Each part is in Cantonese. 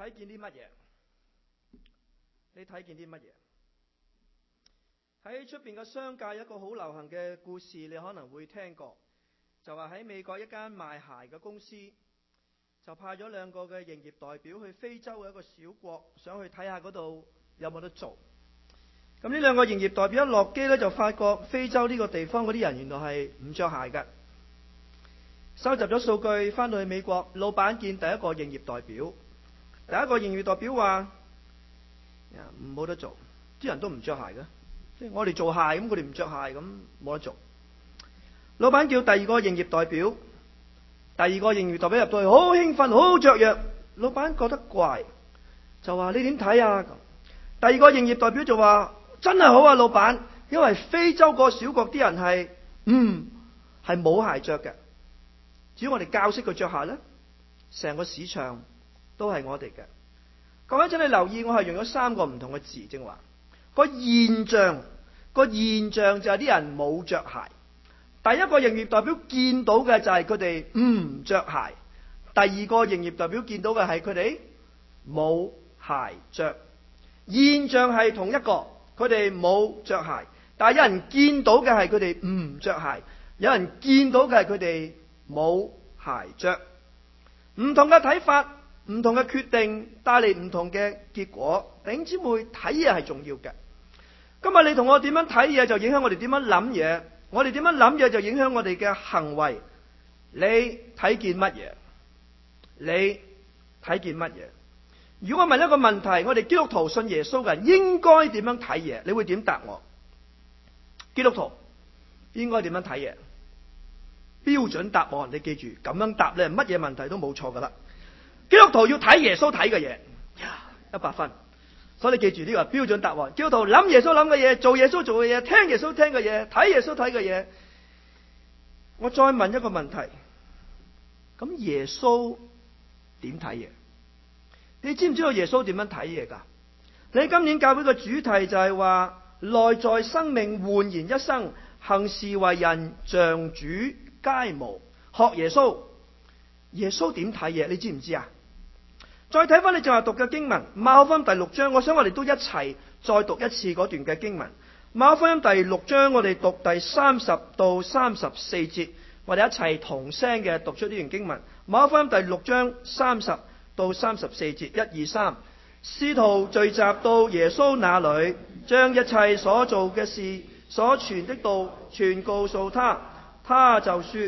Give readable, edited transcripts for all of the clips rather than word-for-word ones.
睇見啲乜嘢？你睇見啲乜嘢？喺出邊嘅商界有一個好流行嘅故事，你可能會聽過，就話喺美國一間賣鞋嘅公司，就派咗2個嘅營業代表去非洲嘅一個小國，想去睇下嗰度有冇得做。咁呢2個營業代表一落機呢，就發覺非洲呢個地方嗰啲人原來係唔着鞋嘅。收集咗數據翻到去美國，老闆見第一個營業代表，第一個營業代表話冇得做，啲人都唔着鞋嘅，即係我哋做鞋咁，佢哋唔着鞋咁冇得做。老闆叫第二個營業代表，第二個營業代表入到去好興奮，好雀躍。老闆覺得怪，就話你點睇啊？第二個營業代表就話真係好啊，老闆，因為非洲個小國啲人係冇鞋着嘅，只要我哋教識佢着鞋呢，成個市場都係我哋嘅。各位請你留意，我係用咗3個唔同嘅字，正話個現象就係啲人冇着鞋。第一個營業代表見到嘅就係佢哋唔着鞋，第二個營業代表見到嘅係佢哋冇鞋着。現象係同一個，佢哋冇着鞋，但係有人見到嘅係佢哋唔着鞋，有人見到嘅係佢哋冇鞋着。唔同嘅睇法，唔同嘅決定帶嚟唔同嘅結果。弟兄姊妹，睇嘢係重要嘅。今日你同我點樣睇嘢，就影響我哋點樣諗嘢。我哋點樣諗嘢，就影響我哋嘅行為。你睇見乜嘢？你睇見乜嘢？如果我問一個問題，我哋基督徒信耶穌嘅人應該點樣睇嘢？你會點答我？基督徒應該點樣睇嘢？標準答案，你記住咁樣答咧，乜嘢問題都冇錯噶啦。基督徒要睇耶穌睇嘅嘢，100分。所以你記住呢個標準答案。基督徒諗耶穌諗嘅嘢，做耶穌做嘅嘢，聽耶穌聽嘅嘢，睇耶穌睇嘅嘢。我再問一個問題，咁耶穌點睇嘢？你知唔知道耶穌點樣睇嘢噶？你今年教會嘅主題就係話內在生命煥然一生，行事為人像主皆無。學耶穌，耶穌點睇嘢？你知唔知啊？再睇翻你正話讀嘅經文，馬可福音第6章，我想我哋都一齊再讀一次嗰段嘅經文。馬可福音第6章，我哋讀第30到34節，我哋一齊同聲嘅讀出呢段經文。馬可福音第6章30到34節，1、2、3。使徒聚集到耶穌那裏，將一切所做嘅事、所傳的道全告訴他。他就說：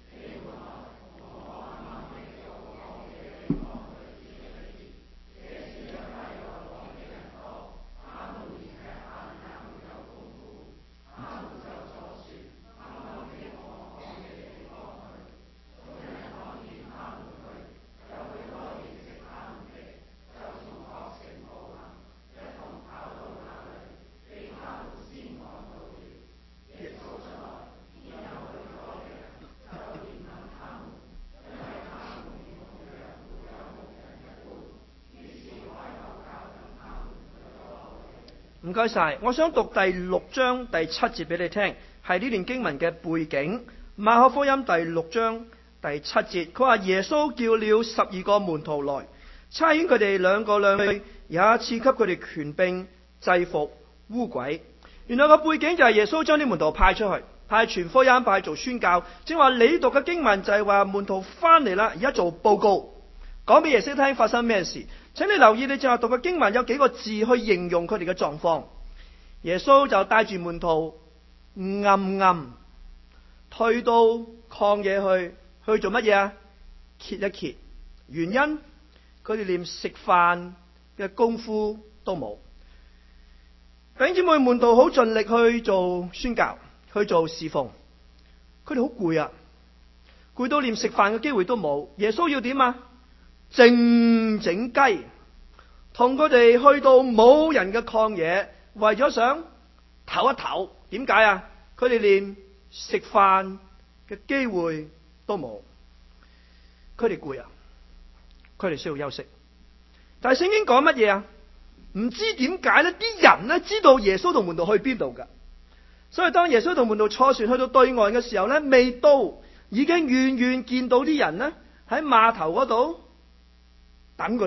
唔該晒，我想讀第6章第7節俾你聽，係呢段經文嘅背景。馬可福音第6章第7節，佢話耶穌叫了12個門徒來，差遣佢哋2個2個，也賜給佢哋權柄制服污鬼。原來個背景就係耶穌將啲門徒派出去，派傳福音，派做宣教。正話你讀嘅經文就係話門徒翻嚟啦，而家做報告，講俾耶穌聽發生咩事。請你留意，你正話讀嘅經文有幾個字去形容佢哋嘅狀況。耶穌就帶住門徒暗退到曠野去做乜嘢啊？歇一歇。原因佢哋連食飯嘅功夫都冇。弟兄姊妹，門徒好盡力去做宣教，去做侍奉，佢哋好攰啊，攰到連食飯嘅機會都冇。耶穌要點啊？靜靜雞，同佢哋去到冇人嘅曠野，為咗想唞一唞。點解啊？佢哋連食飯嘅機會都冇，佢哋攰啊，佢哋需要休息。但係聖經講乜嘢啊？唔知點解呢啲人呢知道耶穌同門徒去邊度噶，所以當耶穌同門徒坐船去到對岸嘅時候呢，未到，已經遠遠見到啲人呢喺碼頭嗰度等佢哋，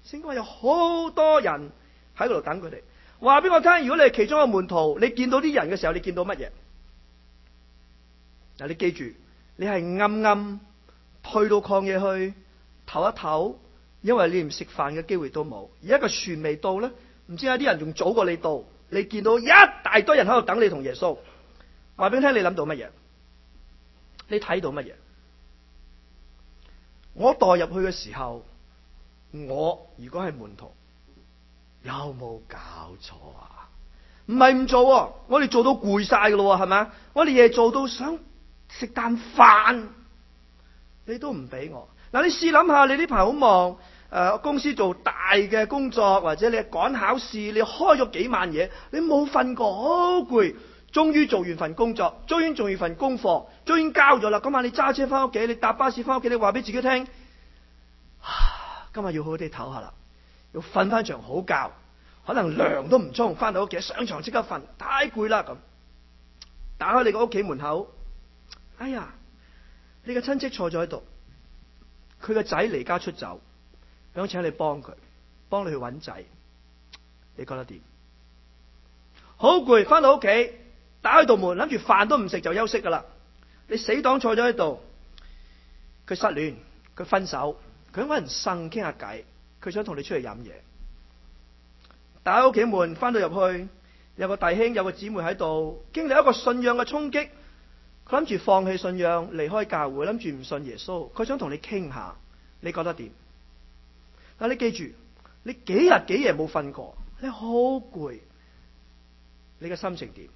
聖經話有好多人喺嗰度等佢哋。話俾我聽，如果你係其中一個門徒，你見到啲人嘅時候，你見到乜嘢？嗱，你記住，你係暗暗退到曠野去唞一唞，因為你連食飯嘅機會都冇。而一個船未到咧，唔知有啲人仲早過你到，你見到一大堆人喺度等你同耶穌。話俾我聽，你諗到乜嘢？你睇到乜嘢？我代入去嘅時候，我如果係門徒，有冇搞錯啊？唔係唔做，我哋做到攰晒噶咯，係咪？我哋夜做到想食啖飯，你都唔俾我。嗱，你試諗下，你呢排好忙，公司做大嘅工作，或者你趕考試，你開咗幾萬嘢，你冇瞓過，好攰。終於做完份工作，終於做完份功課，終於交咗啦。今晚你揸車翻屋企，你搭巴士翻屋企，你話俾自己聽，今日要好好地唞下啦，要瞓翻場好覺，可能涼都唔沖，翻到屋企上床即刻瞓，太攰啦咁。打開你個屋企門口，哎呀，你嘅親戚坐咗喺度，佢個仔離家出走，想請你幫佢，幫你去搵仔，你覺得點？好攰，翻到屋企打開道門，諗住飯都唔食就休息噶啦。你死黨坐咗喺度，佢失戀，佢分手，佢想搵人呻傾下偈，佢想同你出去飲嘢。打開屋企門，翻到入去，有個弟兄有個姊妹喺度，經歷一個信仰嘅衝擊，佢諗住放棄信仰，離開教會，諗住唔信耶穌，佢想同你傾下，你覺得點？但你記住，你幾日幾夜冇瞓過，你好攰，你嘅心情點？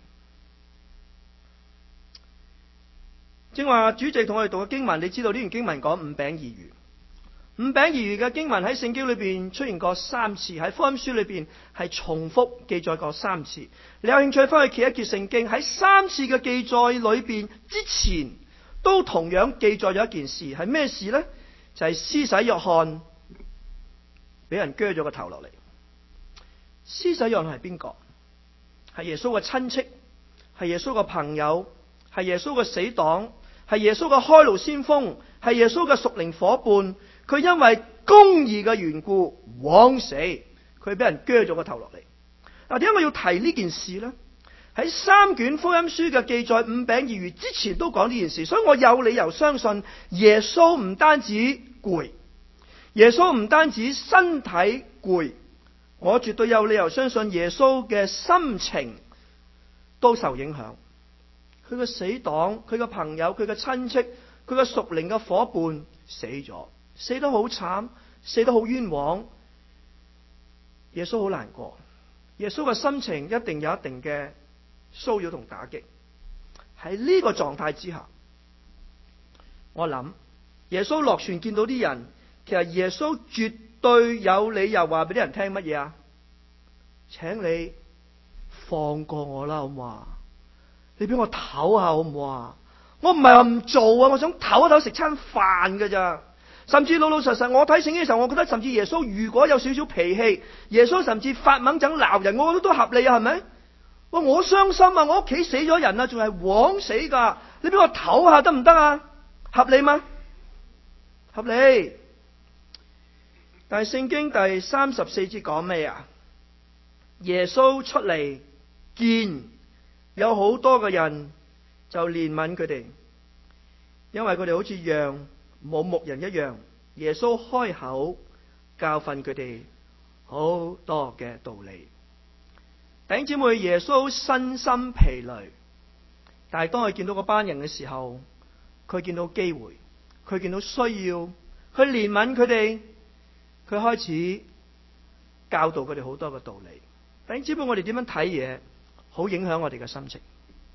正話主席同我哋讀嘅經文，你知道呢段經文講五餅二魚。五餅二魚嘅經文喺聖經裏邊出現過3次，喺福音書裏邊係重複記載過3次。你有興趣翻去揭一揭聖經，喺3次嘅記載裏邊之前都同樣記載咗一件事，係咩事呢？就係施洗約翰俾人鋸咗個頭落嚟。施洗約翰係邊個？係耶穌嘅親戚，係耶穌嘅朋友，係耶穌嘅死黨，係耶穌嘅開路先鋒，係耶穌嘅屬靈伙伴。佢因為公義嘅緣故枉死，佢俾人鋸咗個頭落嚟。嗱，點解我要提呢件事呢？喺3卷福音書嘅記載五餅二魚之前都講呢件事，所以我有理由相信耶穌唔單止攰，耶穌唔單止身體攰，我絕對有理由相信耶穌嘅心情都受影響。佢嘅死黨，佢嘅朋友，佢嘅親戚，佢嘅屬靈嘅伙伴死咗，死得好慘，死得好冤枉。耶穌好難過，耶穌嘅心情一定有一定嘅騷擾同打擊。喺呢個狀態之下，我諗耶穌落船見到啲人，其實耶穌絕對有理由話俾啲人聽乜嘢啊？請你放過我啦，好唔好啊？你俾我唞下好唔好啊？我唔係話唔做啊，我想唞一唞，食餐飯㗎咋。甚至老老實實，我睇聖經嘅時候，我覺得甚至耶穌如果有少少脾氣，耶穌甚至發猛整鬧人，我覺得都合理啊，係咪？我傷心啊，我屋企死咗人啊，仲係枉死㗎，你俾我唞下得唔得啊？合理嗎？合理。但係聖經第34節講咩啊？耶穌出嚟見有好多嘅人，就憐憫佢哋，因為佢哋好似羊冇牧人一樣。耶穌開口教訓佢哋好多嘅道理。弟兄姊妹，耶穌身心疲累，但係當佢見到嗰班人嘅時候，佢見到機會，佢見到需要，去憐憫佢哋，佢開始教導佢哋好多嘅道理。弟兄姊妹，我哋點樣睇嘢，好影響我哋嘅心情。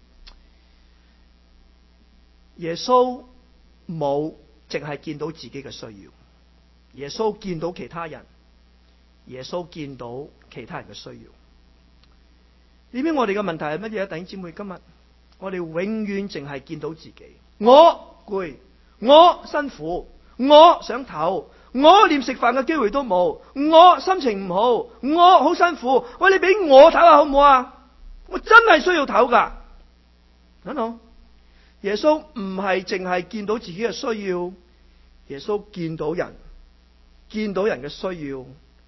耶穌冇淨係見到自己嘅需要，耶穌見到其他人，耶穌見到其他人嘅需要。呢邊我哋嘅問題係乜嘢？弟兄姊妹，今日我哋永遠淨係見到自己，我攰，我辛苦，我想唞，我連食飯嘅機會都冇，我心情唔好，我好辛苦。喂，你俾我唞下好唔好啊？我真係需要唞噶。no，耶穌唔係淨係見到自己嘅需要，耶穌見到人嘅需要，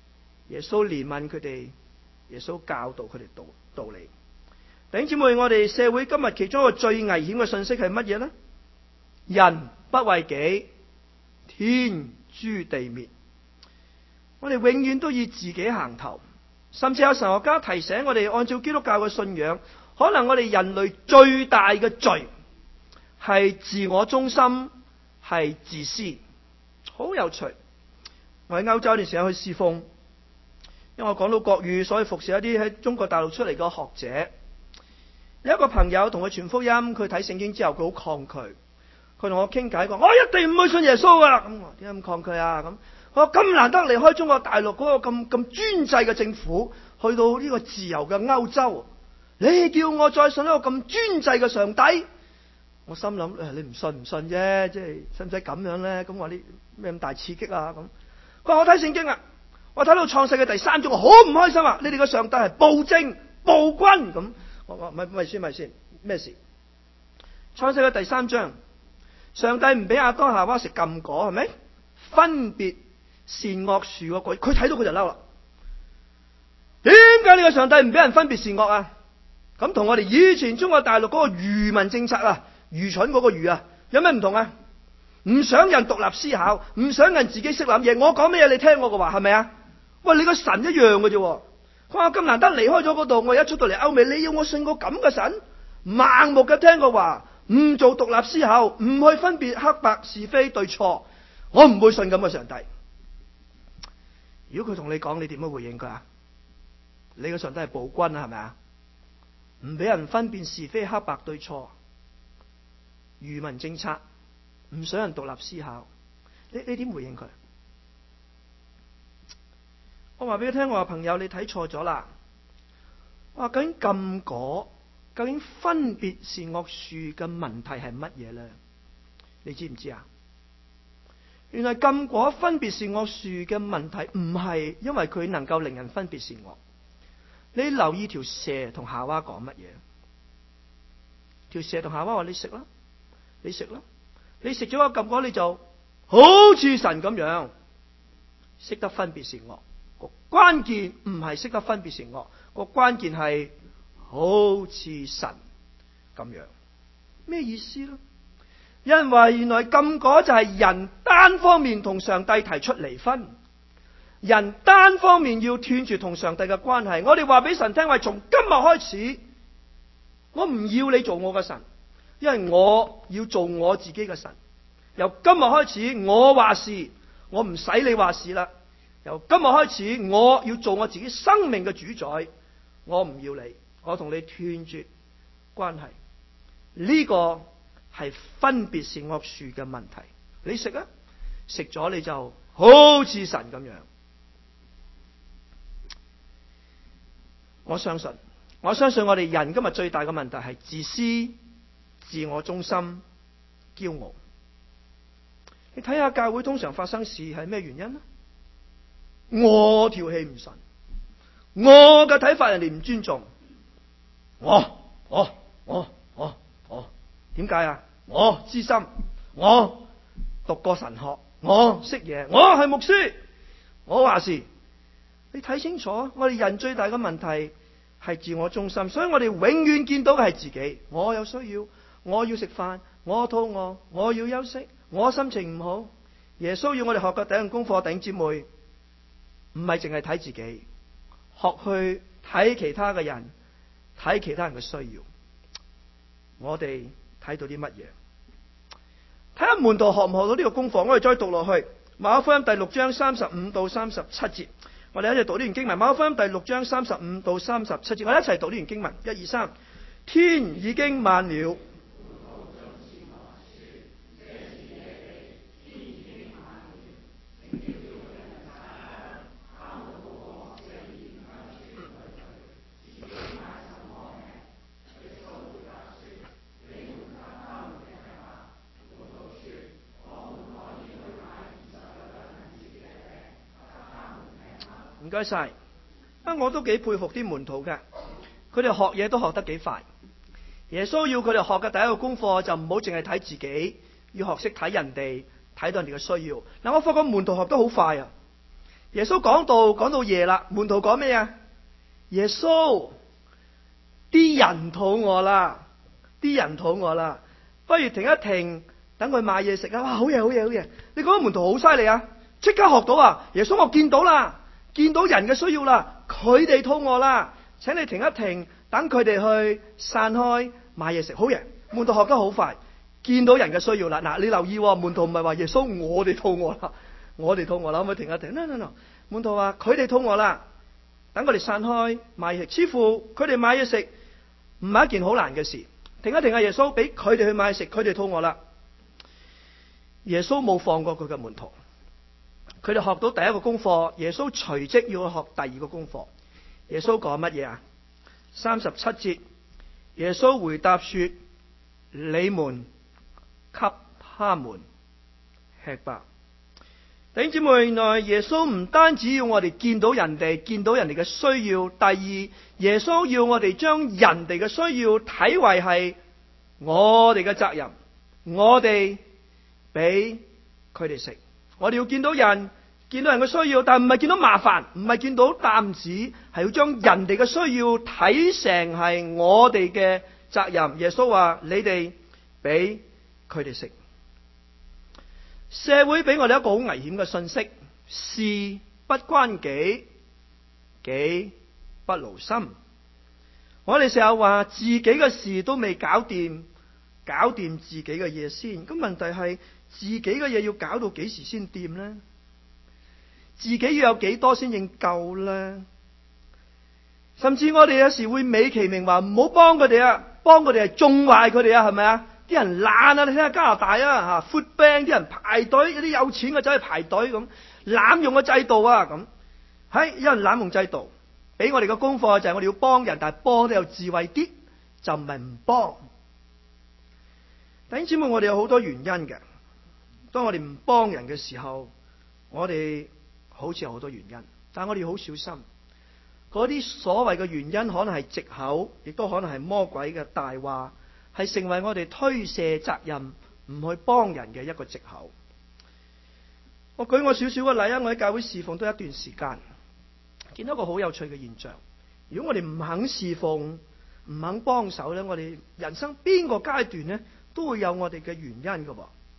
耶穌憐憫佢哋，耶穌教導佢哋道理。弟兄姊妹，我哋社會今日其中一個最危險嘅信息係乜嘢呢？人不為己，天誅地滅。我哋永遠都以自己行頭，甚至有神學家提醒我哋，按照基督教嘅信仰，可能我哋人類最大嘅罪係自我中心，係自私。好有趣！我喺歐洲一段時間去侍奉，因為我講到國語，所以服侍一啲喺中國大陸出嚟嘅學者。有一個朋友同佢傳福音，佢睇聖經之後佢好抗拒，佢同我傾偈講：我一定唔會信耶穌噶。咁我點解咁抗拒啊？咁我咁難得離開中國大陸嗰個咁專制嘅政府，去到呢個自由嘅歐洲，你叫我再信一個咁專制嘅上帝？我心諗你唔信啫，即係使唔使咁樣咧？咁話啲咩咁大刺激啊？咁佢話我睇聖經啊，我睇到創世嘅第3章，我好唔開心啊！你哋嘅上帝係暴政暴君咁。我話咪先，咩事？創世嘅第3章，上帝唔俾亞當夏娃食禁果，係咪？分別善惡樹個果，佢睇到佢就嬲啦。點解呢個上帝唔俾人分別善惡啊？咁同我哋以前中國大陸嗰個愚民政策啊，愚蠢嗰個愚啊，有咩唔同啊？唔想人獨立思考，唔想人自己識諗嘢。我講咩嘢你聽我嘅話，係咪啊？喂，你個神一樣嘅啫。佢話咁難得離開咗嗰度，我一出到嚟歐美，你要我信個咁嘅神？盲目嘅聽個話，唔做獨立思考，唔去分別黑白是非對錯，我唔會信咁嘅上帝。如果佢同你講，你點樣回應佢啊？你個上帝係暴君啊，係咪啊？唔俾人分辨是非黑白對錯，愚民政策，唔想人獨立思考，你點回應佢？我話俾你聽，我話朋友，你睇錯咗啦。我話究竟禁果，究竟分別善惡樹嘅問題係乜嘢咧？你知唔知啊？原來禁果分別善惡樹嘅問題唔係因為佢能夠令人分別善惡。你留意條蛇同夏娃講乜嘢？條蛇同夏娃話：你食啦，你食啦，你食咗個禁果，你就好似神咁樣，識得分別善惡。個關鍵唔係識得分別善惡，個關鍵係好似神咁樣。咩意思呢？因為原來禁果就係人單方面同上帝提出離婚，人單方面要斷絕同上帝嘅關係。我哋話俾神聽，話從今日開始，我唔要你做我嘅神，因為我要做我自己嘅神。由今日開始，我話事，我唔使你話事啦。由今日開始，我要做我自己生命嘅主宰，我唔要你，我同你斷絕關係。呢個係分別善惡樹嘅問題。你食啊，食咗你就好似神咁樣。我相信我哋人今日最大嘅問題係自私、自我中心、驕傲。你睇下教會通常發生事係咩原因呢？我條氣唔順，我嘅睇法人哋唔尊重，我點解啊？我資深，我讀過神學，我識嘢，我係牧師，我話事。你睇清楚，我哋人最大嘅問題係自我中心，所以我哋永遠見到嘅係自己。我有需要，我要食飯，我肚餓，我要休息，我心情唔好。耶穌要我哋學嘅第一樣功課，弟兄姊妹，唔係淨係睇自己，學去睇其他嘅人，睇其他人嘅需要。我哋睇到啲乜嘢？睇下門徒學唔學到呢個功課？我哋再讀落去，馬可福音第6章35到37節。我哋一齊讀呢段經文。馬可福音第6章35到37節，我哋一齊讀呢段經文。1、2、3。天已經晚了。唔該晒。我都幾佩服啲門徒嘅，佢哋學嘢都學得幾快。耶穌要佢哋學嘅第一個功課就唔好淨係睇自己，要學識睇人哋，睇到人哋嘅需要。嗱，我發覺門徒學得好快啊！ 耶穌講到夜啦，門徒講咩啊？耶穌，啲人肚餓啦，不如停一停，等佢買嘢食啊！哇，好嘢！你講門徒好犀利啊，即刻學到啊！耶穌，我見到啦，見到人嘅需要啦，佢哋肚餓啦，請你停一停，等佢哋去散開買嘢食。好嘢，門徒學得好快，見到人嘅需要啦。嗱，你留意喎，門徒唔係話耶穌我哋肚餓啦，可唔可以停一停？No，門徒話佢哋肚餓啦，等佢哋散開買嘢食。似乎佢哋買嘢食唔係一件好難嘅事。停一停啊！耶穌俾佢哋去買食，佢哋肚餓啦。耶穌冇放過佢嘅門徒，佢哋學到第一個功課，耶穌隨即要去學第二個功課。耶穌講乜嘢啊？37節，耶穌回答說：你們給他們吃吧。弟兄姊妹，原來耶穌唔單止要我哋見到人哋嘅需要，第二，耶穌要我哋將人哋嘅需要睇為係我哋嘅責任，我哋俾佢哋食。我哋要見到人嘅需要，但唔係見到麻煩，唔係見到擔子，係要將人哋嘅需要睇成係我哋嘅責任。耶穌話：你哋俾佢哋食。社會俾我哋一個好危險嘅信息：事不關己，己不勞心。我哋成日話自己嘅事都未搞掂自己嘅嘢先。咁問題係自己嘅嘢要搞到幾時先掂呢？自己要有幾多先應夠呢？甚至我哋有時會美其名話唔好幫佢哋啊，幫佢哋係縱壞佢哋啊，係咪啊？啲人懶啊！你睇下加拿大啊，food bank 啲人排隊，有啲有錢嘅走去排隊咁，濫用個制度啊咁。有人濫用制度，俾我哋嘅功課就係我哋要幫人，但係幫得有智慧啲，就唔係唔幫。弟兄姊妹，我哋有好多原因嘅。當我哋唔幫人嘅時候，我哋好似有好多原因，但係我哋好小心。嗰啲所謂嘅原因可能係藉口，亦都可能係魔鬼嘅大話，係成為我哋推卸責任唔去幫人嘅一個藉口。我舉我少少嘅例啊，我喺教會侍奉都一段時間，見到一個好有趣嘅現象。如果我哋唔肯侍奉，唔肯幫手咧，我哋人生邊個階段咧都會有我哋嘅原因㗎。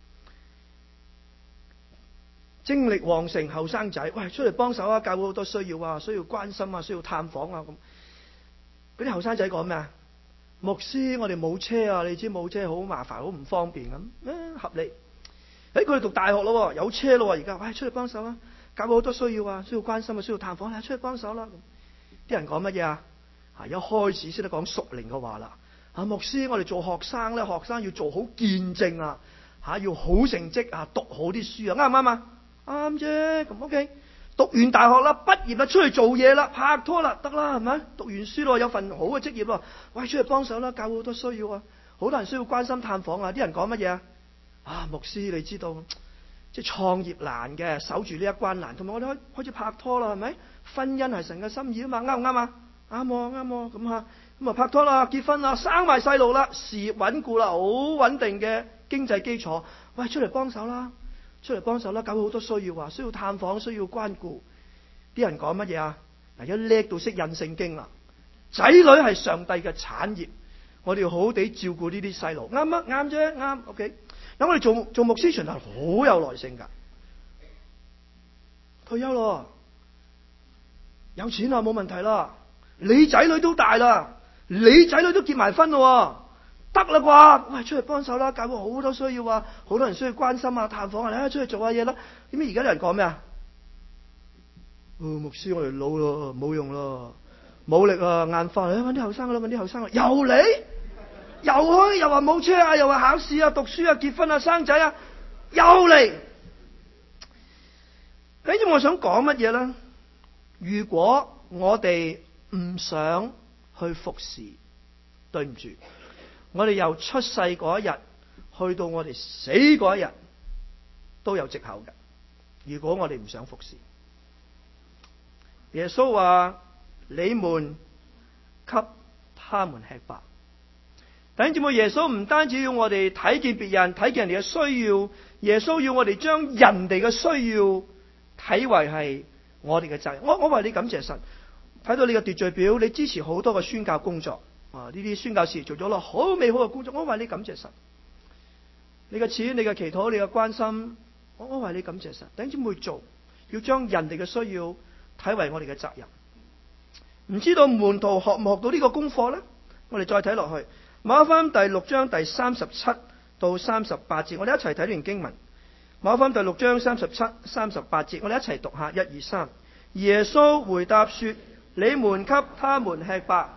精力旺盛後生仔，喂，出嚟幫手啊！教會好多需要啊，需要關心啊，需要探訪啊咁。嗰啲後生仔講咩啊？牧師，我哋冇車啊，你知冇車好麻煩，好唔方便咁。合理。佢哋讀大學咯，有車咯，而家，喂，出嚟幫手啊！教會好多需要啊，需要關心啊，需要探訪啊，出嚟幫手啦。啲人講乜嘢啊？一開始先得講屬靈嘅話啦。牧師，我哋做學生咧，學生要做好見證啊，要好成績啊，讀好啲書啊，啱唔啱啊？啱啫，咁 OK。讀完大學啦，畢業啦，出去做嘢啦，拍拖啦，得啦，係咪？讀完書咯，有份好嘅職業咯，喂，出去幫手啦，教會好多需要啊，好多人需要關心探訪啊。啲人講乜嘢啊？牧師，你知道即係創業難嘅，守住呢一關難，同埋我哋開始拍拖啦，係咪？婚姻係神嘅心意啊嘛，啱唔啱啊？啱喎，咁啊拍拖啦，結婚啦，生埋細路啦，事業穩固啦，好穩定嘅經濟基礎，喂，出嚟幫手啦！教會好多需要啊，需要探訪，需要關顧。啲人講乜嘢啊？嗱，一叻到識印聖經啦，仔女係上帝嘅產業，我哋要好好地照顧呢啲細路，啱啊，啱啫，啱 OK。咁我哋做牧師傳道好有耐性噶，退休咯，有錢啦，冇問題啦，你仔女都大啦，你仔女都結埋婚咯。得啦啩，喂，出去幫手啦！教會好多需要啊，好多人需要關心啊、探訪啊，出去做下嘢啦。點解而家啲人講咩啊？牧師，我哋老咯，冇用咯，冇力啊，眼花。搵啲後生啦，搵啲後生啦，又嚟，又去，又話冇車啊，又話考試啊、讀書啊、結婚啊、生仔啊，又嚟。跟住我想講乜嘢咧？如果我哋唔想去服侍，對唔住。我哋由出世嗰一日去到我哋死嗰一日都有藉口嘅。如果我哋唔想服侍，耶穌話：你們給他們吃吧。弟兄姊妹，耶穌唔單止要我哋睇見別人，睇見人哋嘅需要，耶穌要我哋將人哋嘅需要睇為係我哋嘅責任。我為你感謝神，睇到你嘅秩序表，你支持好多嘅宣教工作啊！呢啲宣教士做咗好美好嘅工作，我為你感謝神。你嘅錢、你嘅祈禱、你嘅關心，我為你感謝神。弟兄姊妹做，要將人哋嘅需要睇為我哋嘅責任。唔知道門徒學唔學到呢個功課呢？我哋再睇落去，馬可福音第6章第37到38節，我哋一齊睇呢段經文。馬可福音第6章37、38節，我哋一齊讀下，1、2、3。耶穌回答說：你們給他們吃吧。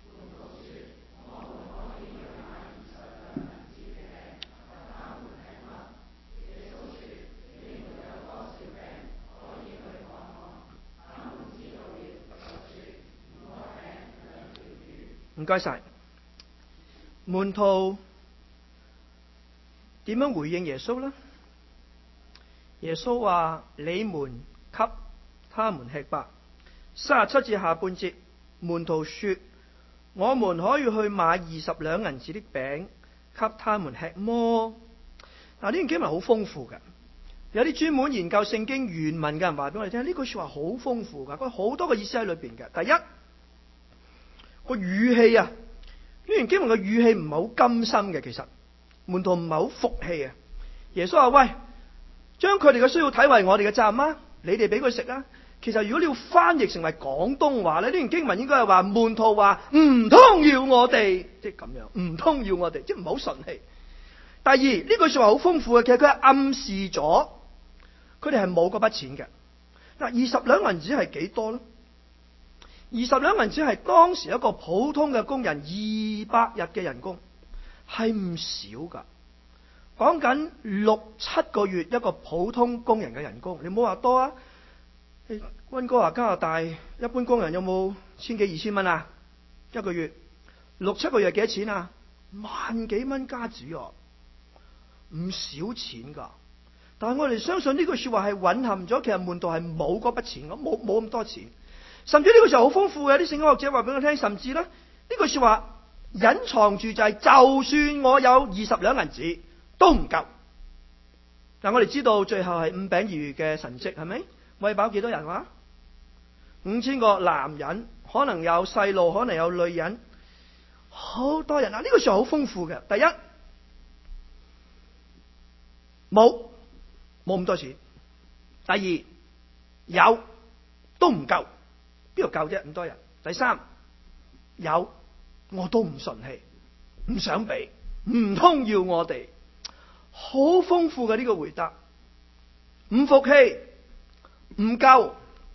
唔該晒。門徒點樣回應耶穌呢？耶穌話：你們給他們吃吧。37節下半節，門徒說：我們可以去買20兩銀子的餅給他們吃麼？嗱，呢段經文好豐富嘅，有啲專門研究聖經原文嘅人話俾我哋聽，呢句說話好豐富噶，佢好多個意思喺裏邊嘅。第一，個語氣啊，呢段經文嘅語氣唔係好甘心嘅，其實門徒唔係好服氣啊。耶穌話：喂，將佢哋嘅需要睇為我哋嘅責任啊，你哋俾佢食啊。其實如果你要翻譯成為廣東話咧，呢段經文應該係話門徒話唔通要我哋，即係咁樣，唔通要我哋，即係唔係好順氣。第二，呢句說話好豐富嘅，其實佢係暗示咗佢哋係冇嗰筆錢嘅。嗱，20兩銀子係幾多咧？20兩銀子係當時一個普通嘅工人200日嘅人工，係唔少噶。講緊6、7個月一個普通工人嘅人工，你唔好話多啊。溫哥華加拿大一般工人有冇千幾2000蚊啊？一個月6、7個月幾多錢啊？1萬幾蚊加紙啊，唔少錢噶。但係我哋相信呢句說話係蘊含咗，其實門徒係冇嗰筆錢，冇咁多錢。甚至呢個時候好豐富嘅，啲聖經學者話俾我聽，甚至咧呢句說話隱藏住就係，就算我有20兩銀子都唔夠。但我哋知道最後係5餅2魚嘅神蹟，係咪？餵飽幾多人話？5000個男人，可能有細路，可能有女人，好多人啊！呢個時候好豐富嘅。第一，冇咁多錢；第二，有都唔夠，邊度夠啫？咁多人。第三，有我都唔順氣，唔想俾，唔通要我哋？好豐富嘅呢個回答，唔服氣。唔夠，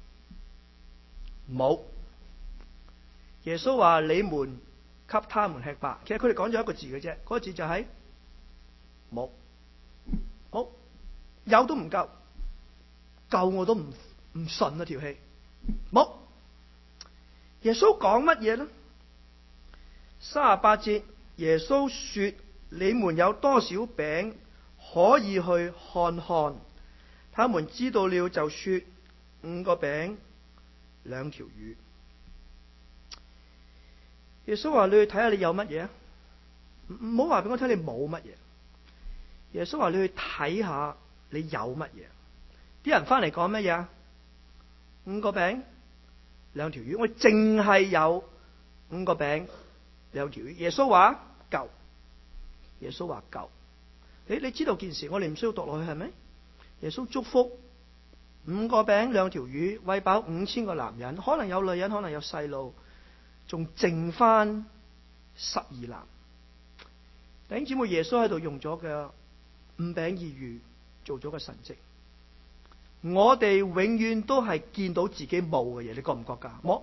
冇。耶穌話：你們給他們吃吧。其實佢哋講咗一個字嘅啫，嗰個字就係冇。有都唔夠，夠我都唔順啊條氣。冇。耶穌講乜嘢呢？38節，耶穌說：你們有多少餅，可以去看看。他們知道了，就說5個餅2條魚。耶穌話：你去睇下你有乜嘢啊？唔好話俾我聽你冇乜嘢。耶穌話：你去睇下你有乜嘢。啲人翻嚟講乜嘢啊？5個餅2條魚。我淨係有5個餅2條魚。耶穌話夠。耶穌話夠。你知道件事，我哋唔需要讀落去係咪？耶穌祝福5個餅2條魚，餵飽5000個男人，可能有女人，可能有細路，仲剩翻12籃。弟兄姊妹，耶穌喺度用咗嘅5餅2魚做咗個神蹟。我哋永遠都係見到自己冇嘅嘢，你覺唔覺噶？冇。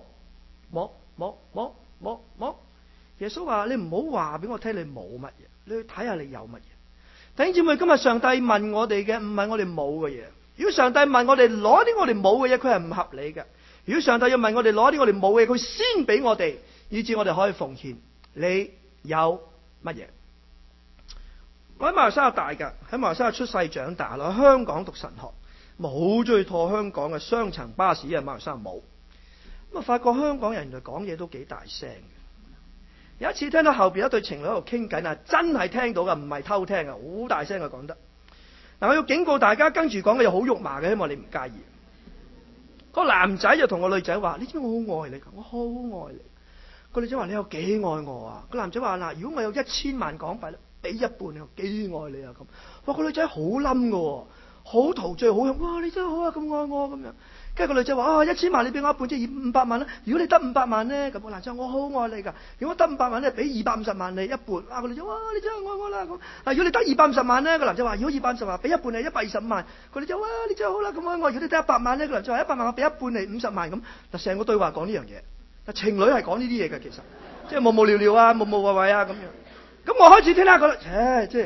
耶穌話：你唔好話俾我聽你冇乜嘢，你去睇下你有乜嘢。弟兄姊妹，今日上帝問我哋嘅唔係我哋冇嘅嘢。如果上帝問我哋攞啲我哋冇嘅嘢，佢係唔合理嘅。如果上帝要問我哋攞啲我哋冇嘅嘢，佢先俾我哋，以至我哋可以奉獻。你有乜嘢？我喺馬來西亞大噶，喺馬來西亞出世長大，喺香港讀神學，好中意坐香港嘅雙層巴士啊！馬來西亞冇，咁啊發覺香港人原來講嘢都幾大聲嘅。有一次聽到後邊一對情侶喺度傾緊啊，真係聽到噶，唔係偷聽啊，好大聲嘅講得。嗱，我要警告大家，跟住講嘅嘢好肉麻嘅，希望你唔介意。 個男仔就同個女仔話：你知唔知我好愛你㗎？我好愛你。個女仔話：你有幾愛我啊？個男仔話：嗱，如果我有1000萬港幣咧，俾一半你，我幾愛你啊咁。哇！個女仔好冧㗎，好陶醉，好香。哇！你真係好啊，咁愛我咁樣。跟住個女仔話：1000萬你俾我一半，即係500萬啦。如果你得500萬咧，咁個男仔話：我好愛你㗎。如果得500萬咧，俾250萬你一半。啊！個女仔話：哇！你真係愛我啦咁。如果你得250萬咧，個男仔話：如果250萬，俾一半你125萬。個女仔話：哇！你真係好啦，咁愛我。如果你得100萬咧，個男仔話：100萬我俾一半你50萬咁。嗱，成個對話講呢樣嘢。嗱，情侶係講呢啲嘢嘅，其實即係無聊聊啊，無謂謂啊咁樣。咁我開始聽下覺得，即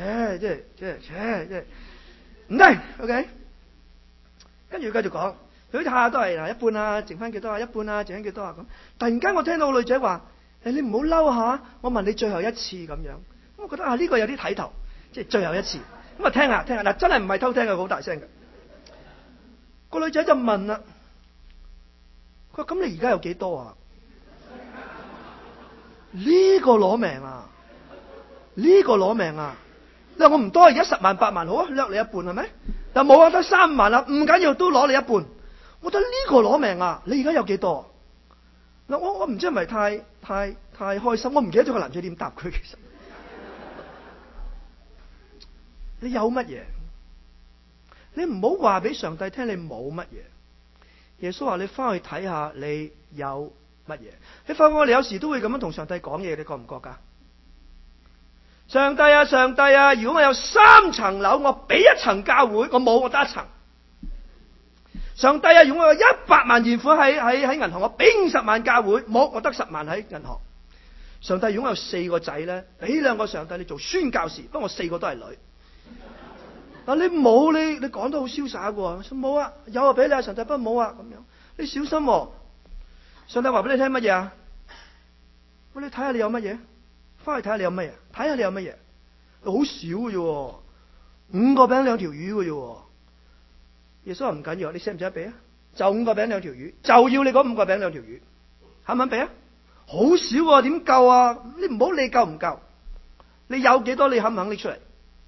係唔得 ，OK。跟住繼續講。佢下下都係嗱一半啊，剩翻幾多啊？一半啊，剩翻幾多啊？咁突然間我聽到個女仔話：你唔好嬲下，我問你最後一次咁樣。咁我覺得呢個有啲睇頭，即係最後一次。咁啊聽下嗱，真係唔係偷聽嘅，好大聲嘅。個女仔就問啦：佢話咁你而家有幾多啊？呢個攞命啊！呢個攞命啊！你話我唔多，而家10萬8萬好啊，掠你一半係咪？但冇啊，得3萬啦，唔緊要，都攞你一半。我覺得呢個攞命啊！你而家有幾多？嗱，我唔知係咪太開心，我唔記得咗個男仔點答佢。其實你有乜嘢？你唔好話俾上帝聽你冇乜嘢。耶穌話你翻去睇下你有乜嘢。你發覺我哋有時都會咁樣同上帝講嘢，你覺唔覺噶？上帝啊，上帝啊！如果我有3層樓，我俾1層教會，我冇，我得1層。上帝啊！如果我有100萬現款喺銀行，我俾50萬教會，冇，我得10萬喺銀行。上帝，如果我有4個仔咧，俾2個上帝你做宣教士，不過我4個都係女。嗱，你冇，你講得好瀟灑嘅，冇啊，有啊俾你啊，上帝，不過冇啊咁樣，你小心喎。上帝話俾你聽乜嘢啊？喂，你睇下你有乜嘢，翻去睇下你有乜嘢，睇下你有乜嘢，好少嘅啫，5個餅2條魚嘅啫。耶穌話唔緊要，你捨唔捨得俾啊？就5個餅2條魚，就要你嗰5個餅2條魚，肯唔肯俾啊？好少喎，點夠啊？你唔好理夠唔夠，你有幾多你肯唔肯拎出嚟？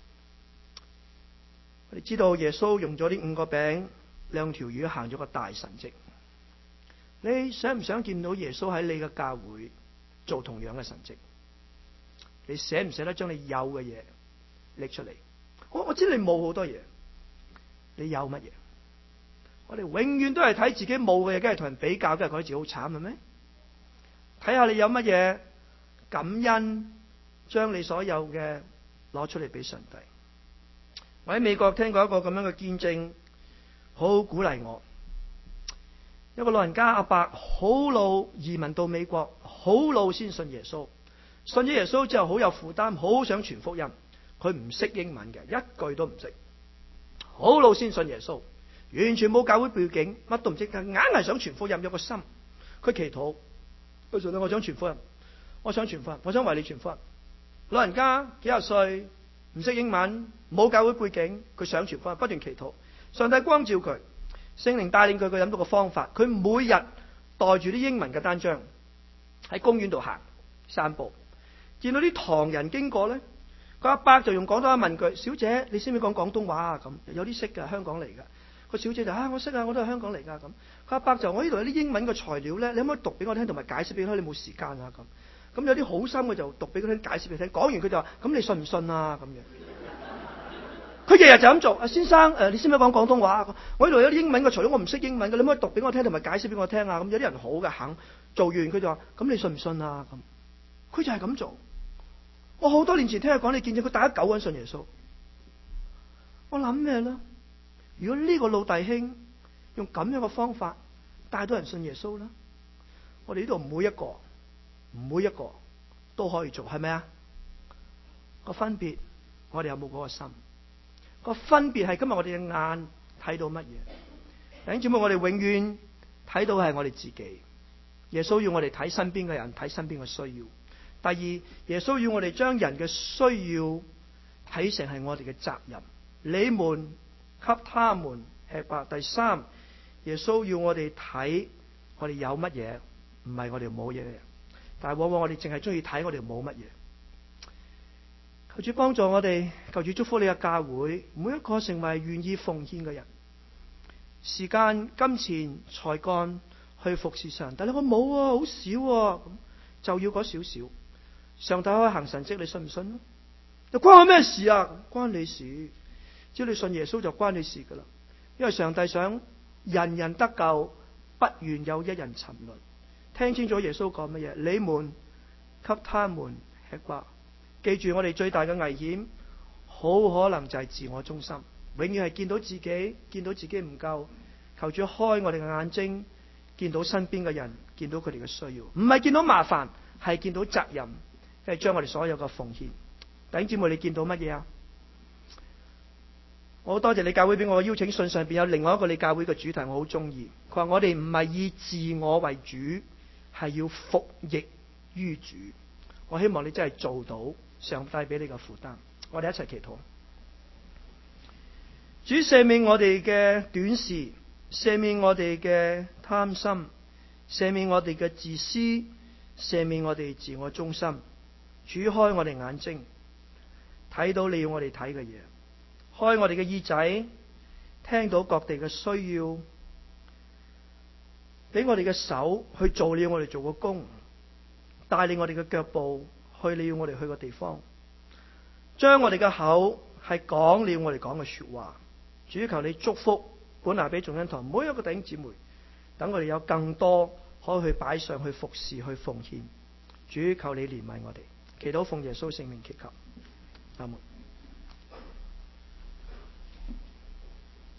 我哋知道耶穌用咗呢5個餅2條魚行咗個大神蹟。你想唔想見到耶穌喺你嘅教會做同樣嘅神蹟？你捨唔捨得將你有嘅嘢拎出嚟？我知你冇好多嘢，你有乜嘢？我哋永遠都係睇自己冇嘅嘢，梗係同人比較，梗係覺得自己好慘係咪？睇下你有乜嘢，感恩，將你所有嘅攞出嚟俾上帝。我喺美國聽過一個咁樣嘅見證，好鼓勵我。一個老人家阿伯，好老，移民到美國，好老先信耶穌。信咗耶穌之後好有負擔，好想傳福音。佢唔識英文嘅，一句都唔識。好老先信耶穌，完全冇教會背景，乜都唔識，但硬係想傳福音，有個心。佢祈禱，佢上帝，我想傳福音，我想傳福音，我想為你傳福音。老人家幾廿歲，唔識英文，冇教會背景，佢想傳福音，不斷祈禱。上帝光照佢，聖靈帶領佢，佢諗到個方法。佢每日帶住啲英文嘅單張喺公園度行散步，見到啲唐人經過咧，個阿伯就用廣東話問佢：小姐，你識唔識講廣東話啊？咁有啲識㗎，香港嚟㗎。個小姐就我識啊，我都係香港嚟㗎。咁個阿伯就：我呢度有啲英文嘅材料咧，你可唔可以讀俾我聽，同埋解釋俾我聽？你冇時間啊咁有啲好心嘅就讀俾佢聽，解釋俾佢聽。講完佢就話：咁你信唔信啊？咁樣。佢日日就咁做。先生，你識唔識講廣東話？我呢度有啲英文嘅材料，我唔識英文嘅，你可唔可以讀俾我聽，同埋解釋俾我聽啊？咁有啲人好嘅肯做完，佢就話：咁你信唔信啊？咁佢就係咁做。我好多年前聽佢講，你見證佢帶咗9個人信耶穌。我諗咩咧？如果呢個老弟兄用咁樣嘅方法帶到人信耶穌啦，我哋呢度每一個都可以做，係咪啊？個分別，我哋有冇嗰個心？個分別係今日我哋嘅眼睇到乜嘢？弟兄姊妹，我哋永遠睇到係我哋自己。耶穌要我哋睇身邊嘅人，睇身邊嘅需要。第二，耶穌要我哋將人嘅需要睇成係我哋嘅責任。你們給他們吃吧。第三，耶穌要我哋睇我哋有乜嘢，唔係我哋冇嘢。但係往往我哋淨係中意睇我哋冇乜嘢。求主幫助我哋，求主祝福你嘅教會，每一個成為願意奉獻嘅人。 時間、金錢、才幹去服侍上帝。你話冇啊，好少啊，就要嗰少少。上帝可以行神蹟，你信唔信？又關我咩事啊？關你事，只要你信耶穌就關你事噶啦。因為上帝想人人得救，不願有一人沉淪。聽清楚耶穌講乜嘢？你們給他們吃吧。記住，我哋最大嘅危險，好可能就係自我中心，永遠係見到自己唔夠。求主開我哋嘅眼睛，見到身邊嘅人，見到佢哋嘅需要，唔係見到麻煩，係見到責任，係將我哋所有嘅奉獻。弟兄姊妹，你見到乜嘢啊？我好多謝你教會俾我嘅邀請信，上邊有另外一個你教會嘅主題，我好中意。佢話我哋唔係以自我為主，係要服役於主。我希望你真係做到上帝俾你嘅負擔。我哋一齊祈禱。主赦免我哋嘅短視，赦免我哋嘅貪心，赦免我哋嘅自私，赦免我哋自我中心。主開我哋眼睛，睇到你要我哋睇嘅嘢，開我哋嘅耳仔，聽到各地嘅需要，俾我哋嘅手去做你要我哋做嘅工，帶領我哋嘅腳步去你要我哋去嘅地方，將我哋嘅口係講你要我哋講嘅說話。主求你祝福本拿比眾恩堂每一個弟兄姊妹，等我哋有更多可以去擺上去服侍去奉獻。主求你憐憫我哋，祈禱奉耶穌聖名祈求，阿門。